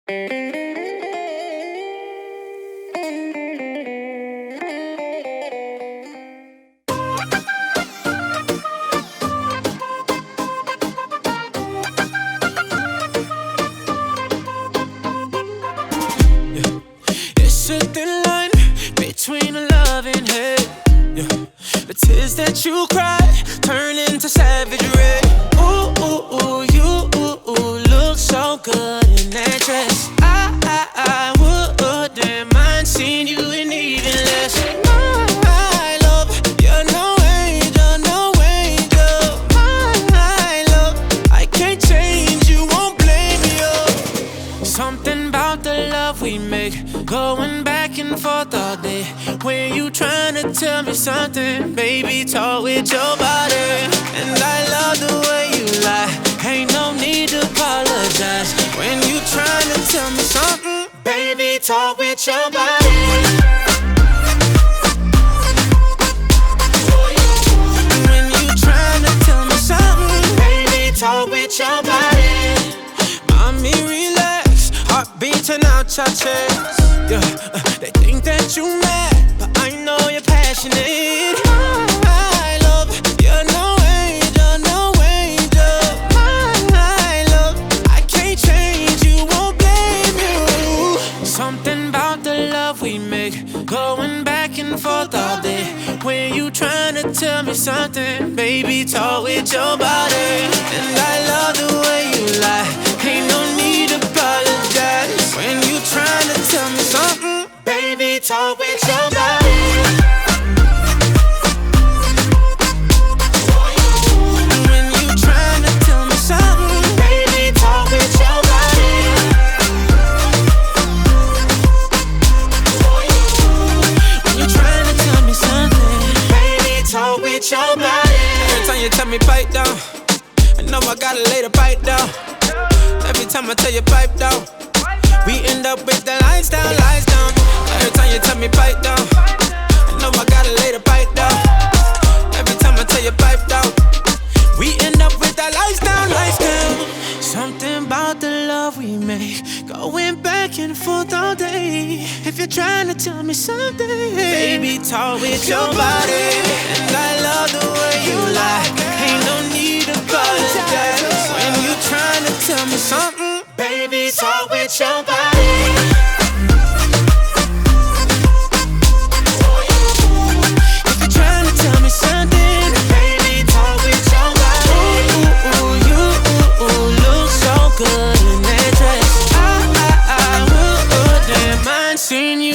It's a thin line between love and hate. Yeah. The tears that you cry turn into savage red. Ooh, ooh, ooh, you look so good in that dress. I wouldn't mind seeing you in even less. My love, you're no angel, no angel. My love, I can't change, you won't blame me. Something about the love we make, going back and forth all day. When you tryna tell me something, baby, talk with your body. And I love the way you lie, ain't no need to apologize. When you tryna tell me something, baby, talk with your body. When you tryna tell me something, baby, talk with your body. Mommy, relax, heart beating out your chest. Yeah, they think that you mad, but I know you're passionate. My love, you're no angel, no angel. My love, I can't change, you won't blame you. Something about the love we make, going back and forth all day. When you tryna tell me something, baby, talk with your body. And I love the way you lie, ain't no need to apologize. When you tryna tell me something, baby, talk with your body. When you tryna tell me something, baby, talk with your body. When you tryna tell me something, baby, talk with your body. Every time you tell me pipe down, I know I gotta lay the pipe down. Every time I tell you pipe down, we end up with the lights down, lights down. Every time you tell me pipe down, I know I gotta lay the pipe down. Every time I tell you pipe down, we end up with the lights down, lights down. Something about the love we make, going back and forth all day. If you're trying to tell me something, baby, talk with your body. And I love the way you lie, ain't no need to apologize. When you trying to tell me something, baby, talk with your body. If you're trying to tell me something, baby, talk with your body. Ooh, you look so good in that dress. I wouldn't mind seeing you